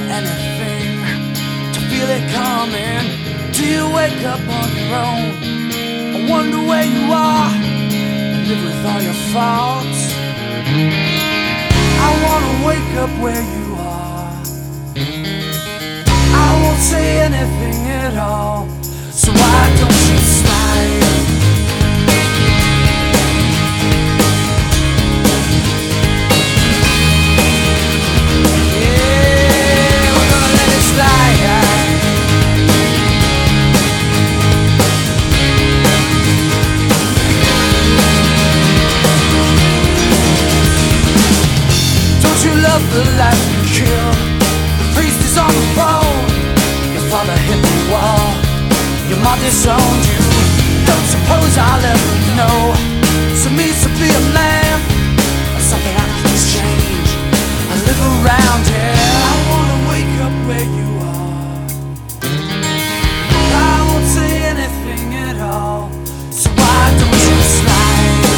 anything to feel it coming? Do you wake up on your own? I wonder where you are and live with all your faults. I wanna wake up where you are. I won't say anything at all, so why don't you slide? The life you kill, the priest is on the phone. Your father hit the wall, your mom disowned you. Don't suppose I'll ever know. So means to be a man, or something I can change. I live around here. I wanna wake up where you are. I won't say anything at all, so why don't you slide?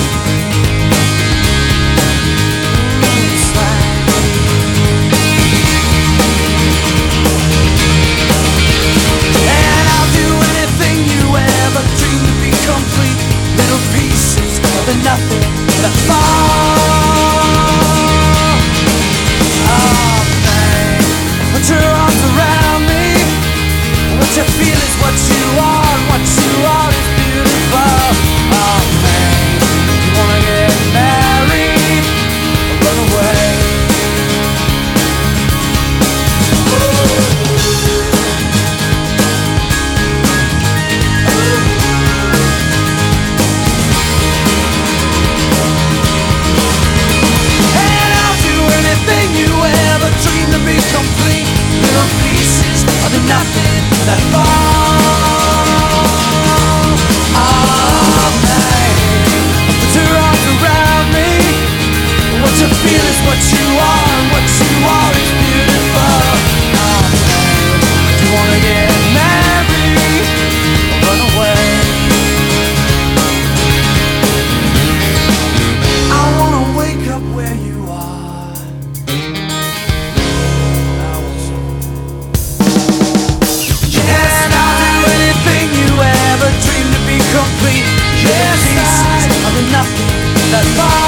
Nothing that fall. Oh man, put your arms around me. What you feel is what you are, and what you are is beautiful. Oh man, you wanna get married or run away? Complete little pieces of the nothing that fall. Oh man, put your arms around me. What you feel is what you are, and what you are is beautiful. Oh man, do you wanna get married or run away? I wanna wake up where you are. Complete, yes, pieces of the nothing that falls.